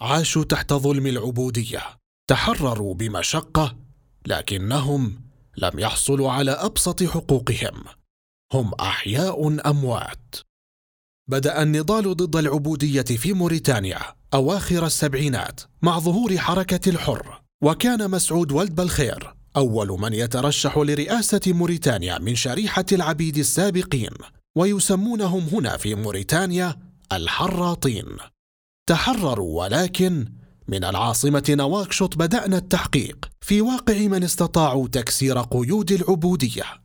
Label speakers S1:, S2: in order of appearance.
S1: عاشوا تحت ظلم العبودية، تحرروا بمشقة، لكنهم لم يحصلوا على أبسط حقوقهم. هم أحياء أموات. بدأ النضال ضد العبودية في موريتانيا أواخر السبعينات مع ظهور حركة الحر، وكان مسعود ولد بالخير أول من يترشح لرئاسة موريتانيا من شريحة العبيد السابقين، ويسمونهم هنا في موريتانيا الحراطين. تحرروا، ولكن من العاصمة نواكشوط بدأنا التحقيق في واقع من استطاعوا تكسير قيود العبودية.